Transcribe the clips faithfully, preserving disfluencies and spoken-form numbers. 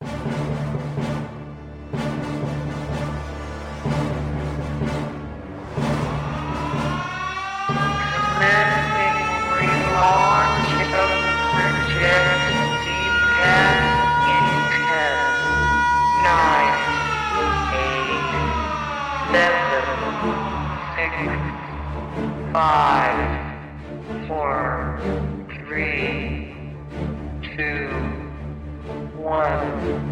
Five, four, three, two, one.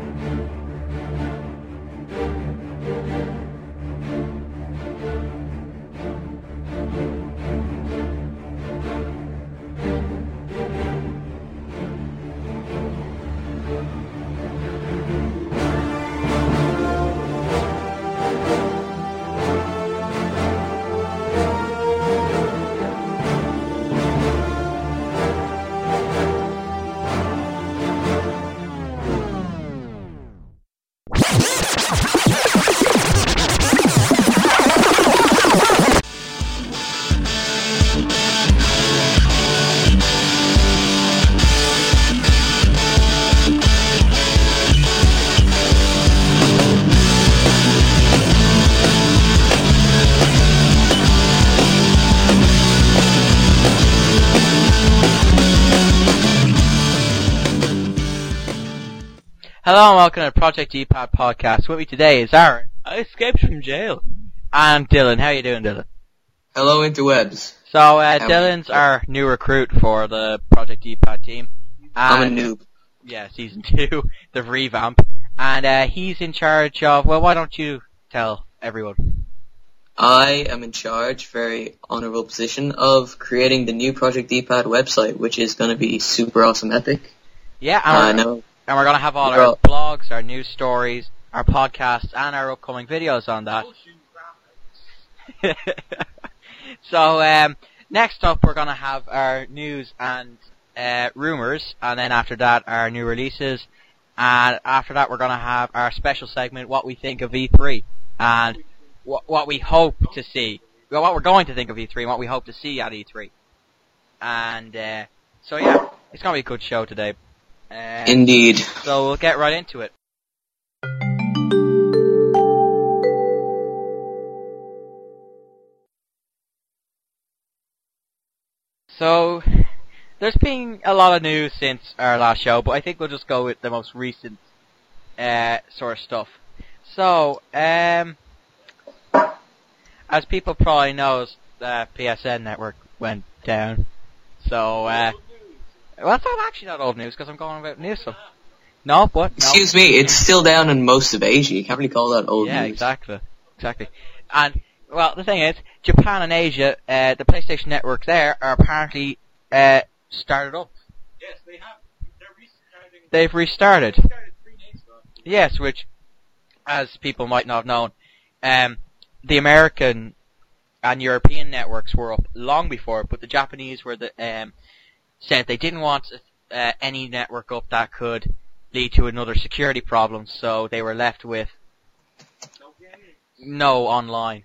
Hello and welcome to the Project D Pad podcast. With me today is Aaron. I escaped from jail. And Dylan. How you doing, Dylan? Hello, interwebs. So, uh, Um, Dylan's our new recruit for the Project D Pad team. I'm a And, noob. Yeah, season two, the revamp. And uh, he's in charge of, well, why don't you tell everyone? I am in charge, very honorable position, of creating the new Project D Pad website, which is going to be super awesome epic. Yeah, I and, we're, know. and we're going to have all We're our all- blogs, our news stories, our podcasts, and our upcoming videos on that. So, um, next up we're gonna have our news and, uh, rumors, and then after that our new releases, and after that we're gonna have our special segment, what we think of E three, and what, what we hope to see, well, what we're going to think of E three, and what we hope to see at E three. And, uh, so yeah, it's gonna be a good show today. Uh, Indeed. So we'll get right into it. So, there's been a lot of news since our last show, but I think we'll just go with the most recent uh, sort of stuff. So, um, as people probably know, the P S N network went down. So, uh, well, it's not actually not old news because I'm going about news stuff. No, but no. Excuse me, it's still down in most of Asia. You can't really call that old Yeah, news. exactly, exactly. And well, the thing is, Japan and Asia, uh, the PlayStation networks there are apparently uh, started up. Yes, they have. They're restarting. They've restarted. They started three days ago. Yes, which, as people might not have known, um, the American and European networks were up long before, but the Japanese were the um, said they didn't want uh, any network up that could lead to another security problem, so they were left with No gaming. no online.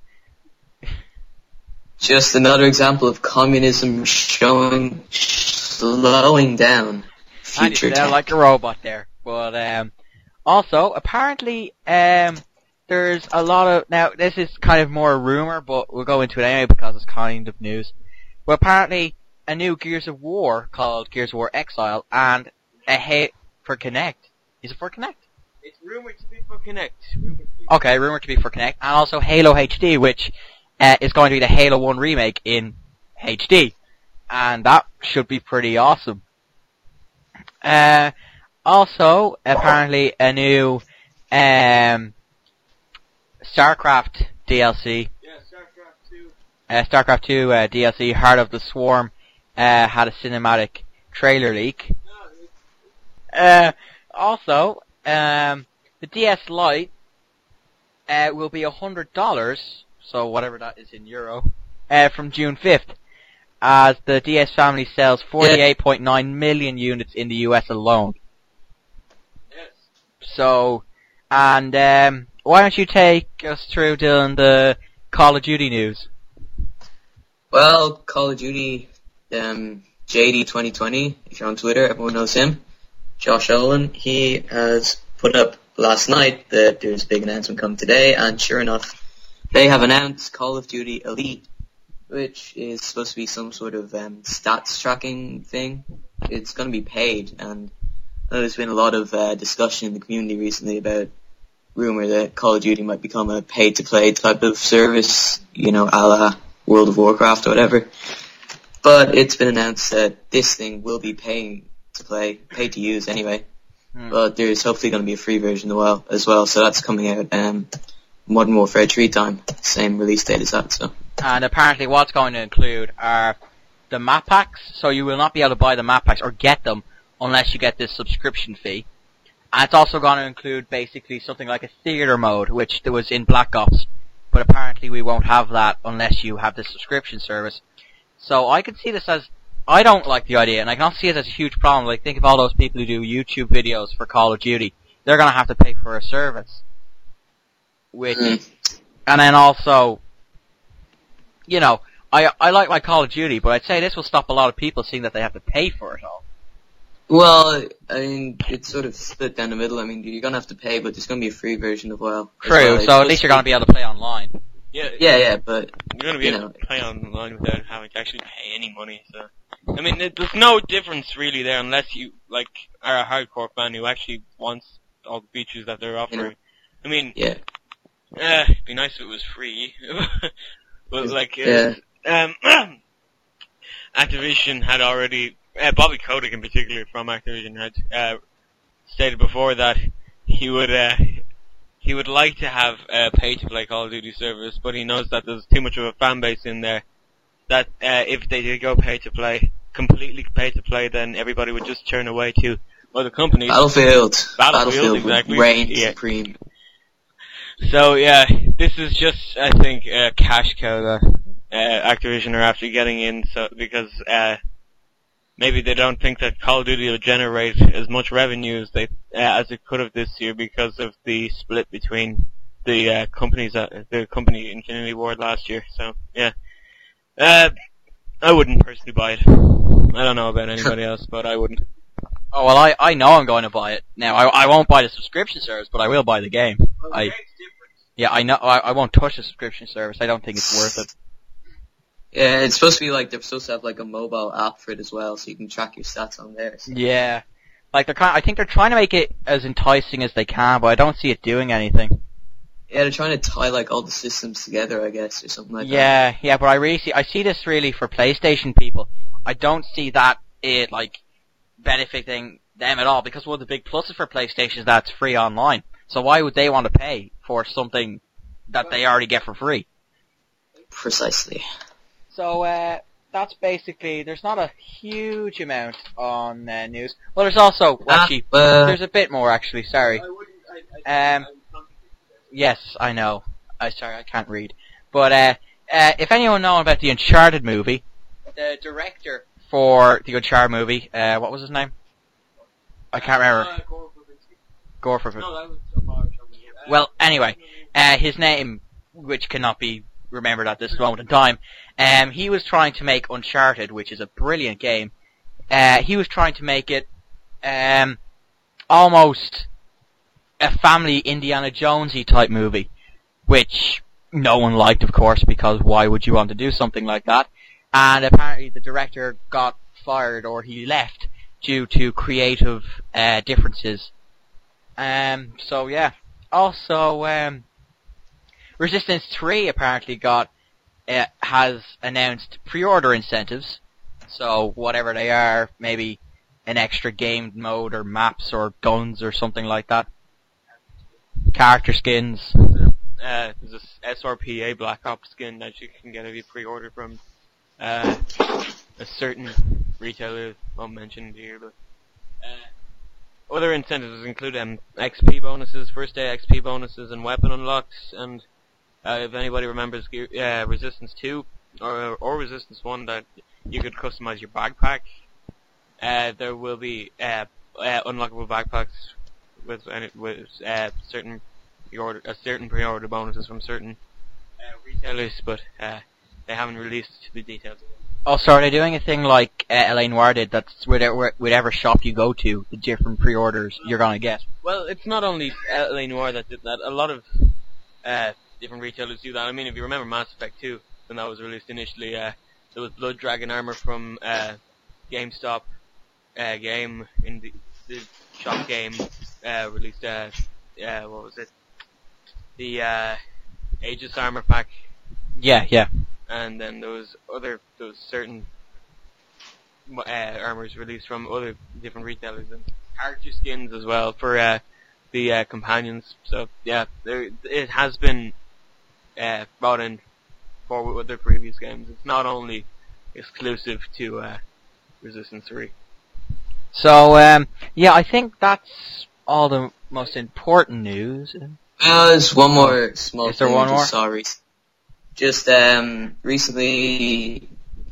Just another example of communism showing, slowing down And future you sound tech. like a robot there. But um, also, apparently, um, there's a lot of now. This is kind of more a rumor, but we'll go into it anyway because it's kind of news. But apparently, a new Gears of War called Gears of War Exile and a hit for Kinect. Is it for Kinect? It's rumored to be for Kinect. Rumored to be Okay, rumored to be for Kinect, and also Halo H D, which uh, is going to be the Halo one remake in H D, and that should be pretty awesome. Uh, also, apparently, a new um, StarCraft D L C, Yeah, StarCraft two. uh, StarCraft two uh, D L C, Heart of the Swarm, uh, had a cinematic trailer leak. No, it's, Uh, also, um, the D S Lite uh, will be a hundred dollars, so whatever that is in euro, uh, from June fifth, as the D S family sells forty-eight point nine million units in the U S alone. yes. So, and um, why don't you take us through, Dylan, the Call of Duty news? Well, Call of Duty, um, J D twenty twenty, if you're on Twitter, everyone knows him. Josh Olin, he has put up last night that there's a big announcement coming today, and sure enough, they have announced Call of Duty Elite, which is supposed to be some sort of um, stats tracking thing. It's going to be paid, and I know there's been a lot of uh, discussion in the community recently about rumor that Call of Duty might become a pay-to-play type of service, you know, a la World of Warcraft or whatever. But it's been announced that this thing will be paying to play, pay to use anyway. Mm. But there's hopefully going to be a free version as well, as well. So that's coming out um, Modern Warfare three time, same release date as that. So. And apparently what's going to include are the map packs, so you will not be able to buy the map packs or get them unless you get this subscription fee. And it's also going to include basically something like a theater mode, which there was in Black Ops, but apparently we won't have that unless you have the subscription service. So I can see this as, I don't like the idea, and I can see it as a huge problem. Like, think of all those people who do YouTube videos for Call of Duty. They're going to have to pay for a service. Which, mm. and then also, you know, I I like my Call of Duty, but I'd say this will stop a lot of people seeing that they have to pay for it all. Well, I mean, it's sort of split down the middle. I mean, you're going to have to pay, but there's going to be a free version as well. True, as well. so at least you're going to be able to play online. Yeah, yeah, yeah, but you're going to be you able know. to play online without having to actually pay any money, so. I mean, there's no difference really there unless you, like, are a hardcore fan who actually wants all the features that they're offering. You know, I mean, yeah. Uh, it'd be nice if it was free. But, like, uh, yeah. um, Activision had already, uh, Bobby Kotick in particular from Activision had, uh, stated before that he would, uh, he would like to have a pay-to-play Call of Duty service, but he knows that there's too much of a fan base in there that uh, if they did go pay-to-play, completely pay-to-play, then everybody would just turn away to other companies. Battlefield. Battlefield, Battlefield exactly. Reign yeah. supreme. So, yeah, this is just, I think, a cash cow that uh, Activision are after getting in, so because uh, maybe they don't think that Call of Duty will generate as much revenue as they uh, as it could have this year because of the split between the uh, companies that the company Infinity Ward last year. So yeah, uh, I wouldn't personally buy it. I don't know about anybody else, but I wouldn't. Oh well, I I know I'm going to buy it now. I I won't buy the subscription service, but I will buy the game. Well, the I game's different. yeah I know I I won't touch the subscription service. I don't think it's worth it. Yeah, it's supposed to be like, they're supposed to have like a mobile app for it as well, so you can track your stats on there. So. Yeah, like they're kind. I think they're trying to make it as enticing as they can, but I don't see it doing anything. Yeah, they're trying to tie like all the systems together, I guess, or something like yeah, that. Yeah, yeah, but I really see. I see this really for PlayStation people. I don't see that it like benefiting them at all, because one of the big pluses for PlayStation is that it's free online. So why would they want to pay for something that they already get for free? Precisely. So, uh, that's basically, there's not a huge amount on uh, news. Well, there's also, well, actually, ah, uh, there's a bit more actually, sorry. I wouldn't, I, I, Um, yes, I know. I sorry, I can't read. But, uh, uh, if anyone knows about the Uncharted movie, the director for the Uncharted movie, uh, what was his name? I can't remember. Uh, Gore Verbinski. Gore Verbinski. No, that was about something. Uh, Well, anyway, uh, his name, which cannot be remembered at this moment in time, um, he was trying to make Uncharted, which is a brilliant game. Uh, he was trying to make it um, almost a family Indiana Jonesy type movie, which no one liked, of course, because why would you want to do something like that? And apparently the director got fired, or he left, due to creative uh, differences. Um, so yeah. Also, um, Resistance three apparently got uh, has announced pre-order incentives. So whatever they are, maybe an extra game mode or maps or guns or something like that. Character skins. Uh, there's a S R P A Black Ops skin that you can get if you pre-order from uh, a certain retailer. I'll mention here, but uh, other incentives include um, X P bonuses, first day X P bonuses, and weapon unlocks. And uh, if anybody remembers uh, Resistance two or or Resistance one, that you could customize your backpack. Uh, there will be uh, uh, unlockable backpacks with uh, with uh, certain pre-order, uh, certain pre-order bonuses from certain uh, retailers, but uh, they haven't released the details of Oh, so are they doing a thing like uh, L A Noire did? That's whatever, whatever shop you go to, the different pre-orders you're gonna get. Well, it's not only L A Noire that did that. A lot of uh, different retailers do that. I mean, if you remember Mass Effect two, when that was released initially, uh, there was Blood Dragon armor from uh, GameStop uh, game in the, the shop game uh, released. Uh, uh, what was it? The uh, Aegis armor pack. Yeah, yeah. And then there was other, there was certain uh, armors released from other different retailers and character skins as well for uh, the uh, companions. So yeah, there it has been uh, brought in forward with their previous games. It's not only exclusive to uh, Resistance three. So um, yeah, I think that's all the most important news. Uh, there's one more small Is there thing one I more? just saw recently. Just um, recently,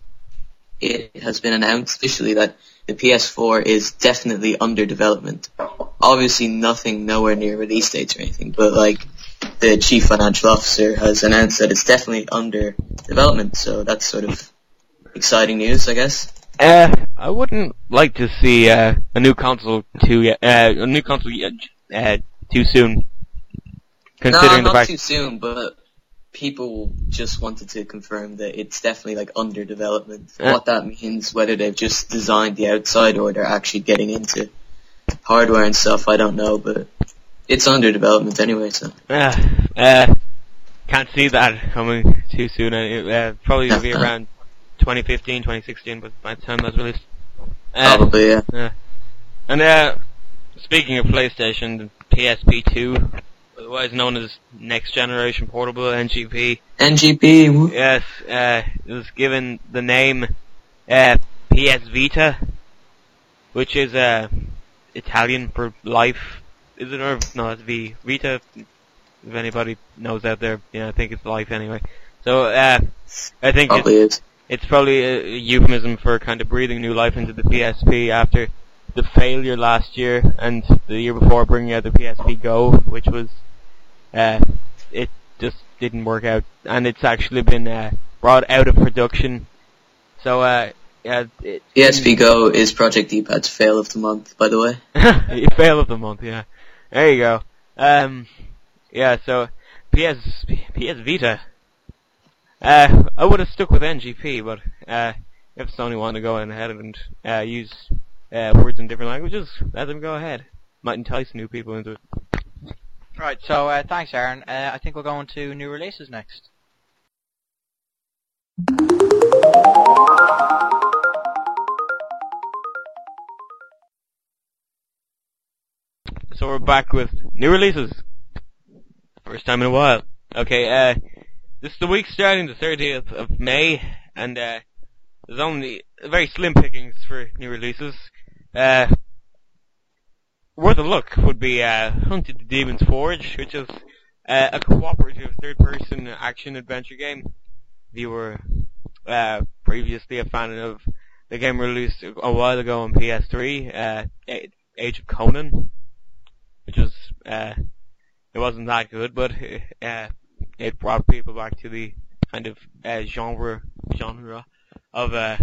it has been announced officially that the P S four is definitely under development. Obviously, nothing nowhere near release dates or anything, but like the chief financial officer has announced that it's definitely under development. So that's sort of exciting news, I guess. Uh, I wouldn't like to see uh, a new console too yet. Uh, a new console yet, uh, too soon. Considering no, the not fact. too soon, but people just wanted to confirm that it's definitely like under development. Uh. What that means, whether they've just designed the outside or they're actually getting into hardware and stuff, I don't know, but it's under development anyway, so. Uh, uh, can't see that coming too soon. Uh, uh, probably will be around twenty fifteen, twenty sixteen, but by the time that's released. Uh, Probably, yeah. uh, and uh, speaking of PlayStation, the P S P two, otherwise known as Next Generation Portable, N G P. N G P, woo. Yes, uh, it was given the name uh, P S Vita, which is uh, Italian for life. Is it or no? It's V Vita. If anybody knows out there, yeah, I think it's life anyway. So uh, I think Probably it's, is. it's probably a euphemism for kind of breathing new life into the P S P after the failure last year and the year before bringing out the P S P Go, which was uh, it just didn't work out, and it's actually been uh, brought out of production. So uh, yeah, it, P S P Go is Project D-Pad's fail of the month, by the way. it failed of the month, yeah. There you go. Um, yeah, so P S P S Vita. Uh, I would have stuck with N G P, but uh, if Sony wanted to go ahead and uh, use uh, words in different languages, let them go ahead. Might entice new people into it. Right, so uh, thanks, Aaron. Uh, I think we'll go on to new releases next. So we're back with new releases. First time in a while. Okay, uh, this is the week starting the thirtieth of May, and uh, there's only very slim pickings for new releases. Uh, worth a look would be uh, Hunted the Demon's Forge, which is uh, a cooperative third-person action-adventure game. If you were uh, previously a fan of the game released a while ago on P S three, uh, Age of Conan, which was, uh, it wasn't that good, but uh, it brought people back to the kind of uh, genre genre of uh,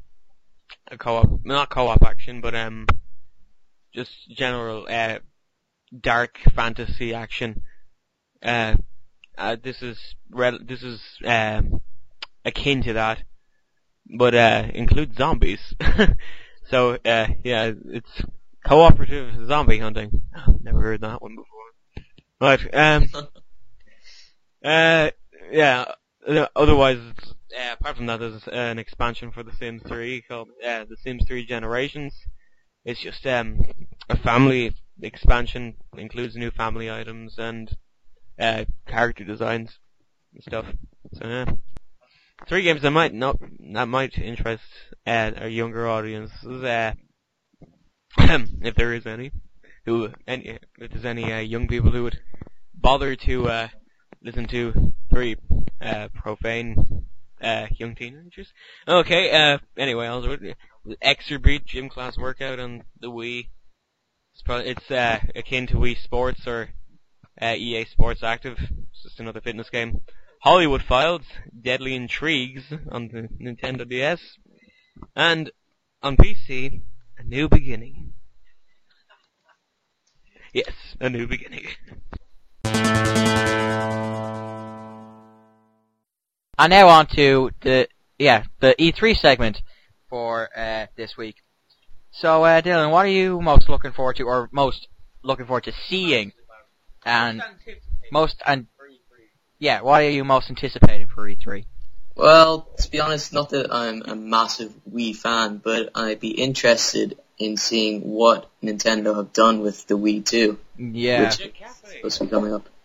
a co-op, not co-op action, but um, just general uh, dark fantasy action. Uh, uh, this is rel- this is um, akin to that, but uh, includes zombies. So uh, yeah, it's cooperative zombie hunting. Never heard that one before. Right, um, uh, yeah, uh, otherwise, it's, uh, apart from that, there's uh, an expansion for The Sims three called uh, The Sims three Generations. It's just um, a family expansion, includes new family items and uh, character designs and stuff. So yeah, three games that might not that might interest uh, a younger audience. Uh, if there is any, who any if there's any uh, young people who would bother to uh, listen to very uh, profane uh, young teenagers. Okay. Uh, anyway, also Exerbeat Gym Class Workout on the Wii. It's probably it's uh, akin to Wii Sports or uh, E A Sports Active. It's just another fitness game. Hollywood Files, Deadly Intrigues on the Nintendo D S. And on P C, a new beginning. Yes, a new beginning. And now on to the yeah the E three segment for uh, this week. So uh, Dylan, what are you most looking forward to, or most looking forward to seeing, and most and yeah, what are you most anticipating for E three? Well, to be honest, not that I'm a massive Wii fan, but I'd be interested in seeing what Nintendo have done with the Wii two, Yeah. which is supposed to be coming up.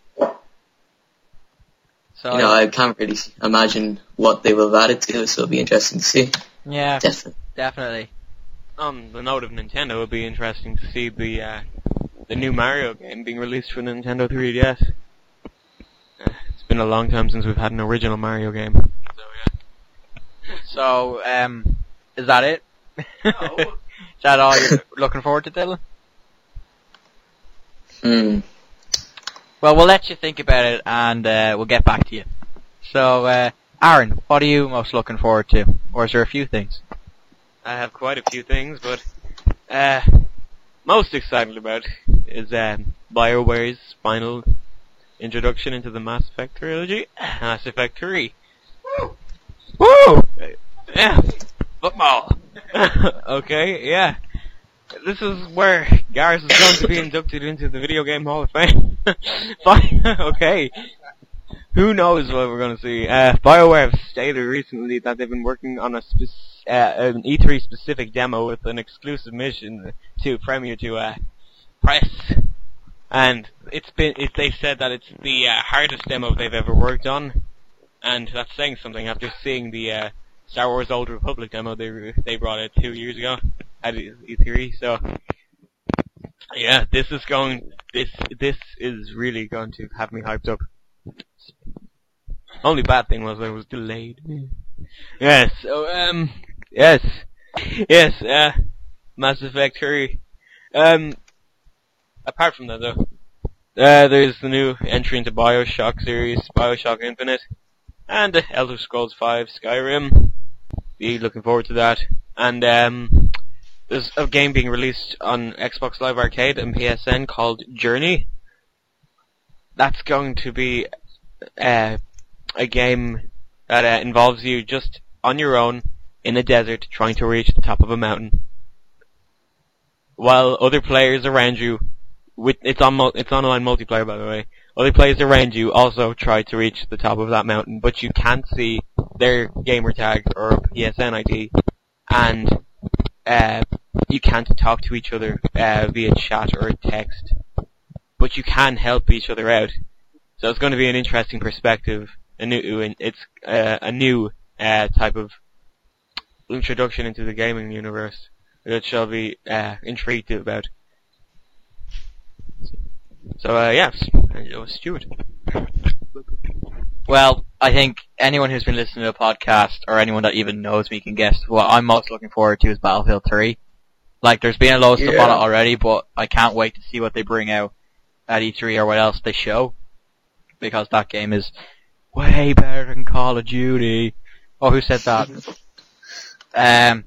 So You know, I can't really imagine what they will have added to it, so it'll be interesting to see. yeah, Definitely. definitely. On the note of Nintendo, it'll be interesting to see the uh, the new Mario game being released for Nintendo three D S. Uh, it's been a long time since we've had an original Mario game. So yeah. So um, is that it? No. Is that all you're looking forward to, Dylan? Hmm. Well, we'll let you think about it, and uh, we'll get back to you. So, uh, Aaron, what are you most looking forward to? Or is there a few things? I have quite a few things, but uh, most excited about is um, BioWare's final introduction into the Mass Effect trilogy, Mass Effect three. Woo! Woo! Yeah, football. Okay, yeah. This is where Garrus is going to be inducted into the Video Game Hall of Fame. Fine, okay. Who knows what we're going to see? Uh, BioWare have stated recently that they've been working on a spec- uh, an E three specific demo with an exclusive mission to premiere to uh, press. And it's been, it, they said that it's the uh, hardest demo they've ever worked on. And that's saying something after seeing the uh, Star Wars Old Republic demo they they brought out two years ago at E three. So yeah, this is going. This this is really going to have me hyped up. Only bad thing was I was delayed. Yes. So um. Yes. Yes. Uh. Mass Effect three. Um. Apart from that though, uh, there's the new entry into BioShock series, BioShock Infinite, and uh, Elder Scrolls five Skyrim. Be looking forward to that. And um, there's a game being released on Xbox Live Arcade and P S N called Journey. That's going to be uh, a game that uh, involves you just on your own in a desert trying to reach the top of a mountain, while other players around you, with it's on mul- it's online multiplayer by the way. Other players around you also try to reach the top of that mountain, but you can't see their gamer tag or P S N I D, and uh, you can't talk to each other uh, via chat or text, but you can help each other out. So it's going to be an interesting perspective. A new, it's uh, a new uh, type of introduction into the gaming universe that shall be uh, intrigued about. So uh, yes, uh, Stuart. Well, I think anyone who's been listening to the podcast, or anyone that even knows me, can guess what I'm most looking forward to is Battlefield three. Like, there's been a lot of stuff Yeah. on it already, but I can't wait to see what they bring out at E three or what else they show, because that game is way better than Call of Duty. Oh, who said that? um,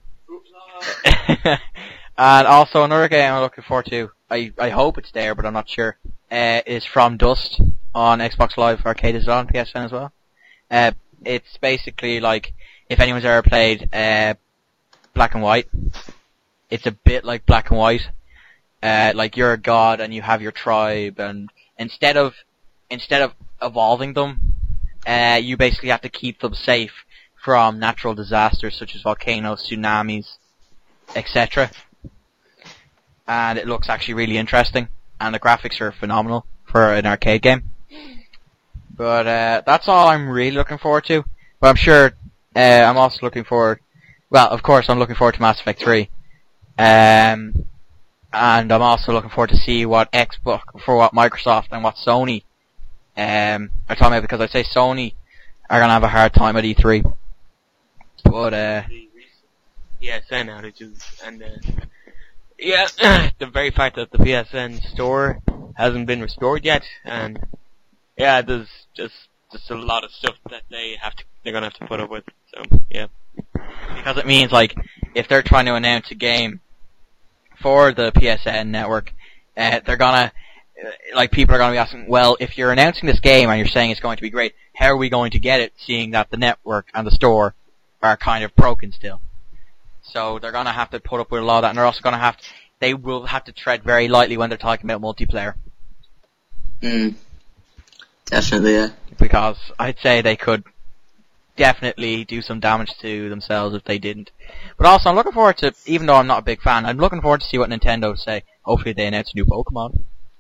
and also another game I'm looking forward to, I, I hope it's there, but I'm not sure, uh, is From Dust on Xbox Live Arcade. Is it on P S N as well? Uh, it's basically like, if anyone's ever played uh, Black and White, it's a bit like Black and White. Uh, like, you're a god and you have your tribe, and instead of instead of evolving them, uh, you basically have to keep them safe from natural disasters such as volcanoes, tsunamis, et cetera. And it looks actually really interesting, and the graphics are phenomenal for an arcade game. But uh, that's all I'm really looking forward to. But I'm sure uh, I'm also looking forward. Well, of course, I'm looking forward to Mass Effect three. Um, and I'm also looking forward to see what Xbox, for what Microsoft and what Sony um, are talking about, because I'd say Sony are gonna have a hard time at E three. But uh, The P S N outages and uh, yeah, the very fact that the P S N store hasn't been restored yet, and yeah, there's just just a lot of stuff that they have to they're gonna have to put up with. So yeah, Because it means, like, if they're trying to announce a game for the P S N network, uh, they're gonna, uh, like, people are gonna be asking, well, if you're announcing this game and you're saying it's going to be great, how are we going to get it, seeing that the network and the store are kind of broken still? So they're gonna have to put up with a lot of that, and they're also gonna have to, they will have to tread very lightly when they're talking about multiplayer. Mm. Definitely, yeah. Because I'd say they could definitely do some damage to themselves if they didn't. But also, I'm looking forward to, even though I'm not a big fan, I'm looking forward to see what Nintendo say. Hopefully they announce a new Pokemon.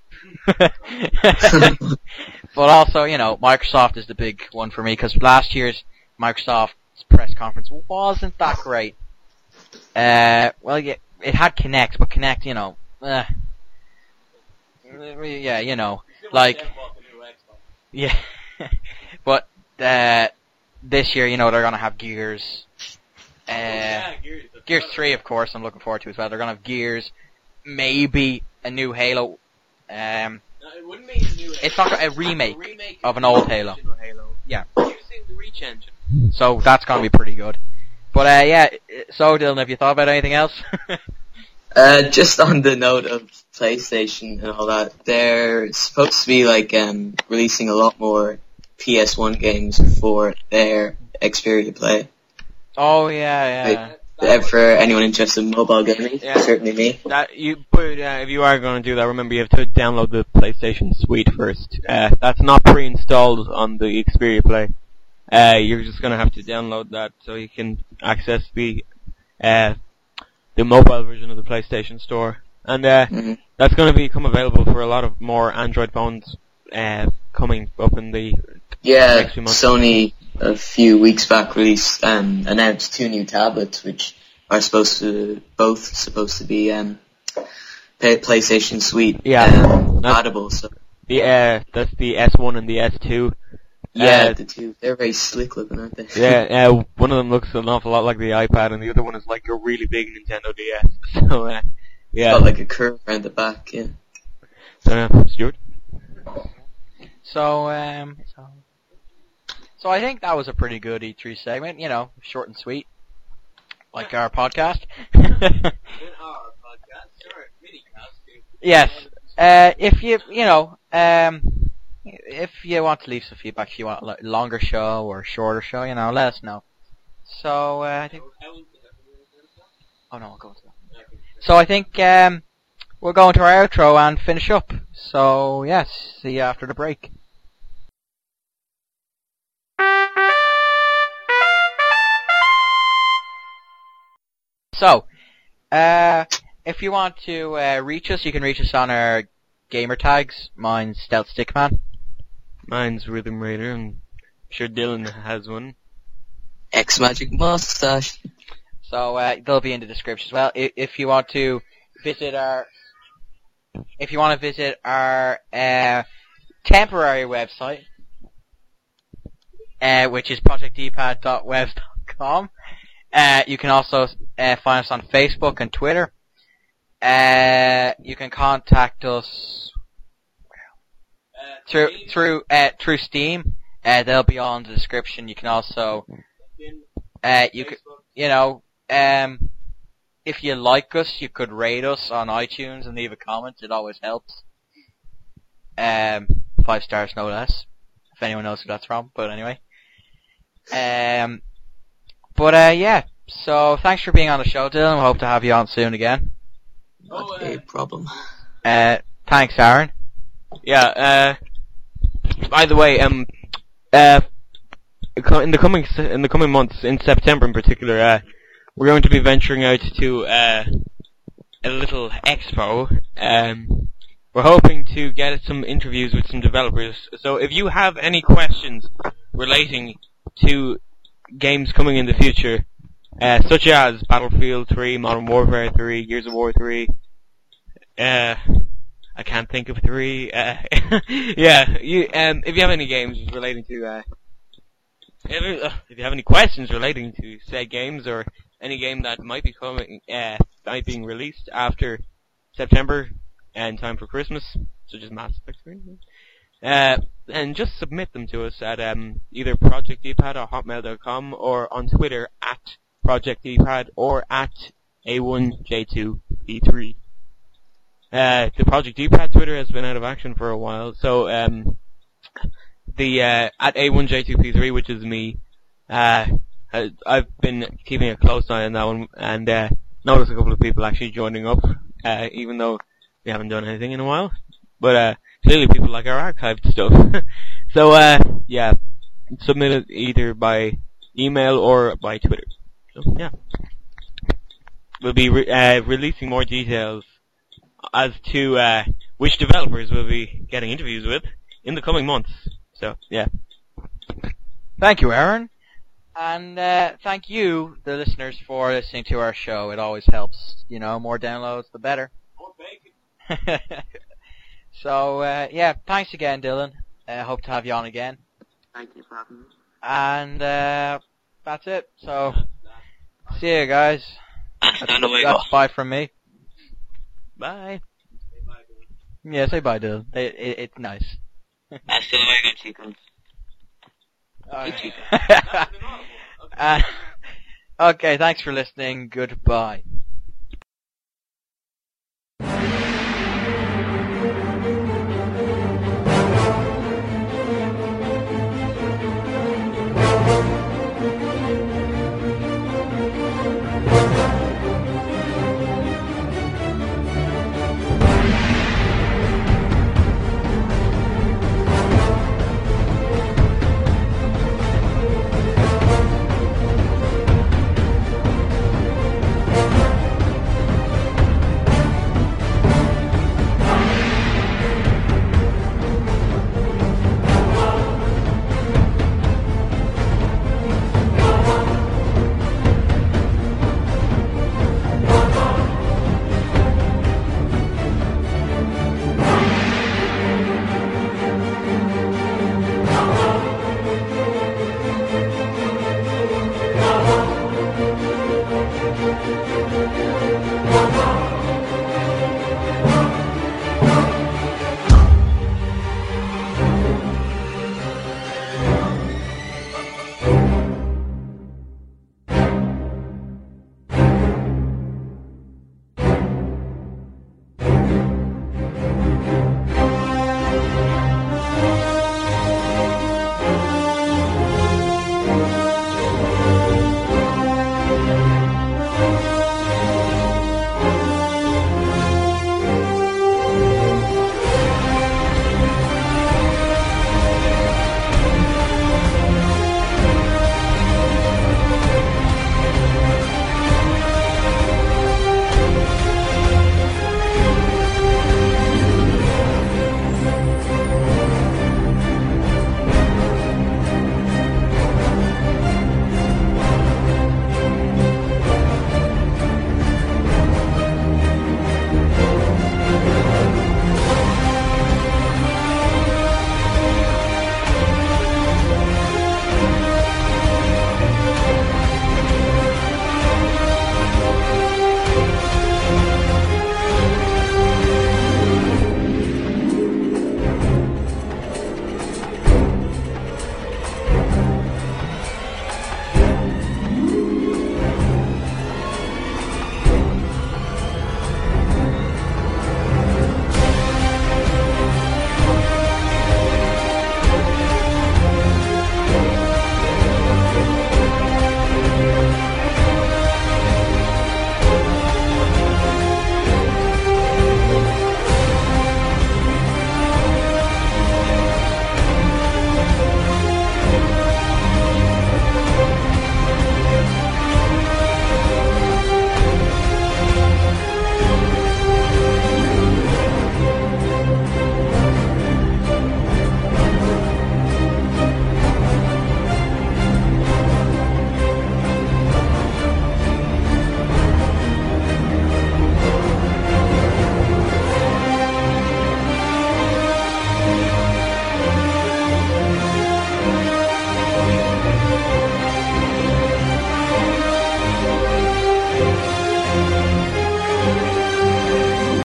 But also, you know, Microsoft is the big one for me, because last year's Microsoft's press conference wasn't that great. Uh, well, yeah, it had Kinect, but Kinect, you know, uh, yeah, you know, like, yeah, but, uh, this year, you know, they're gonna have Gears, uh, oh, yeah, Gears, Gears three, of course, I'm looking forward to as well. They're gonna have Gears, maybe a new Halo, um, no, it wouldn't be a new Halo. It's not a remake, a remake of an old Halo. Halo. Yeah. Using the Reach engine. So that's gonna be pretty good. But, uh, yeah, so Dylan, have you thought about anything else? uh, just on the note of PlayStation and all that, they're supposed to be, like, um, releasing a lot more P S one games for their Xperia Play. Oh, yeah, yeah. Like, for anyone interested in mobile gaming, yeah. certainly me. That you, but uh, if you are going to do that, remember you have to download the PlayStation Suite first. Uh, that's not pre-installed on the Xperia Play. Uh, you're just going to have to download that so you can access the uh, the mobile version of the PlayStation Store, and uh, mm-hmm. that's going to become available for a lot of more Android phones uh, coming up in the yeah. next few months. Sony a few weeks back released um, announced two new tablets, which are supposed to both supposed to be um, play, PlayStation Suite yeah, um, compatible. So the uh, that's the S one and the S two. yeah, uh, the two they're very slick looking, aren't they? Yeah, uh, one of them looks an awful lot like the iPad, and the other one is like a really big Nintendo D S. So uh, yeah, got like a curve around the back. Yeah. So uh, Stuart. So um, so, so I think that was a pretty good E three segment. You know, short and sweet, like our podcast. Yes. Uh, if you you know um. If you want to leave some feedback, if you want a longer show or a shorter show, you know, let us know. So, uh, I think... Oh no, I'll go into that. So I think, um, we'll go into our outro and finish up. So, yes, see you after the break. So, uh, if you want to, uh, reach us, you can reach us on our gamer tags. Mine's Stealth Stickman. Mine's Rhythm Raider, and I'm sure Dylan has one. X Magic Mustache. So uh, they'll be in the description as well. If, if you want to visit our, if you want to visit our uh, temporary website, uh, which is project d pad dot webs dot com, uh, you can also uh, find us on Facebook and Twitter. Uh, you can contact us through through uh, through Steam. Uh, they'll be all in the description. You can also, uh, you could, you know, um, if you like us, you could rate us on iTunes and leave a comment. It always helps. Um, five stars no less. If anyone knows who that's from, but anyway. Um, but uh, yeah. So thanks for being on the show, Dylan. We hope to have you on soon again. Not a problem. Uh, thanks, Aaron. Yeah. Uh, by the way, um, uh, in the coming in the coming months, in September in particular, uh, we're going to be venturing out to uh, a little expo. Um, we're hoping to get some interviews with some developers. So if you have any questions relating to games coming in the future, uh, such as Battlefield three, Modern Warfare three, Gears of War three, uh, I can't think of three, uh, yeah, you, um, if you have any games relating to, uh, if, uh, if you have any questions relating to said games, or any game that might be coming, uh, might being released after September, and time for Christmas, such as Mass Effect three, uh, and just submit them to us at, um, either project d pad at hotmail dot com, or on Twitter at Project D PAD or at A one J two P three. Uh, the Project D PAD Twitter has been out of action for a while, so um, the uh, at A one J two P three, which is me, uh, I've been keeping a close eye on that one, and uh, noticed a couple of people actually joining up, uh, even though we haven't done anything in a while. But uh, clearly people like our archived stuff. So uh, yeah, submit it either by email or by Twitter. So yeah, we'll be re- uh, releasing more details as to uh, which developers we'll be getting interviews with in the coming months. So yeah. Thank you, Aaron. And uh, thank you, the listeners, for listening to our show. It always helps. You know, more downloads, the better. More bacon. So, uh, yeah, thanks again, Dylan. I uh, hope to have you on again. Thank you for having me. And uh, that's it. So, see you guys. Hasta luego. That's bye from me. Bye. Yeah, say bye, Dylan. It, it, it's nice. Hasta luego, chicos. Okay. uh, okay, thanks for listening. Goodbye.